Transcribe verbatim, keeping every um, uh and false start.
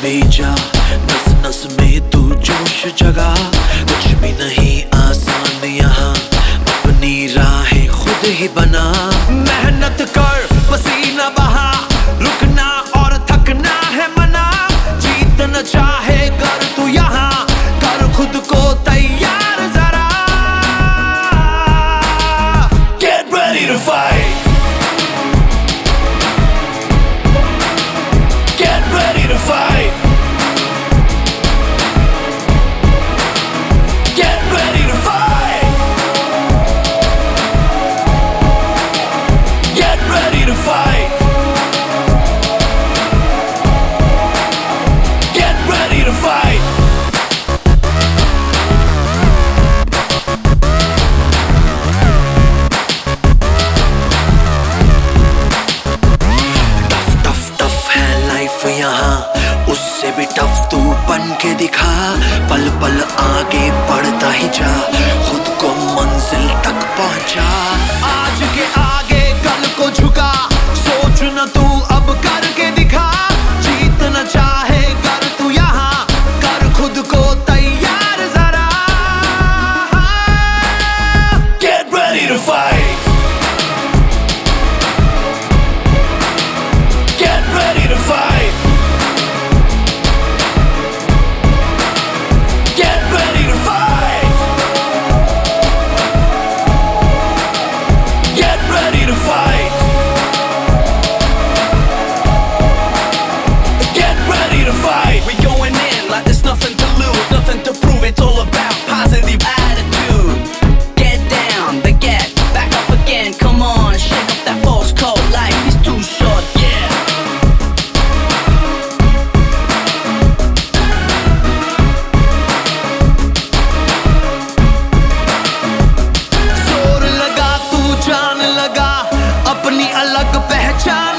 में जा, नस नस में तू जोश जगा। कुछ भी नहीं आसान यहाँ, अपनी राहें खुद ही बना। मेहनत कर, पसीना बहा, रुकना और थकना है मना। जीतना चाहे कर तू यहाँ, कर खुद को तैयार जरा। Get ready to fight. Get ready to fight. Get ready to fight. Get ready to fight. Get ready to fight. यहाँ उससे भी टफ तू बन के दिखा। पल पल आगे बढ़ता ही जा, खुद को मंजिल तक पहुंचा। आज के आगे कल को झुका, सोच न तू अब करके दिखा। जीतना चाहे कर तू यहाँ, कर खुद को तैयार जरा। Get ready to fight. Get ready to fight. It's all about positive attitude. Get down, then get back up again. Come on, shake up that false cold. Life is too short, yeah. जोर लगा तू जान लगा, अपनी अलग पहचान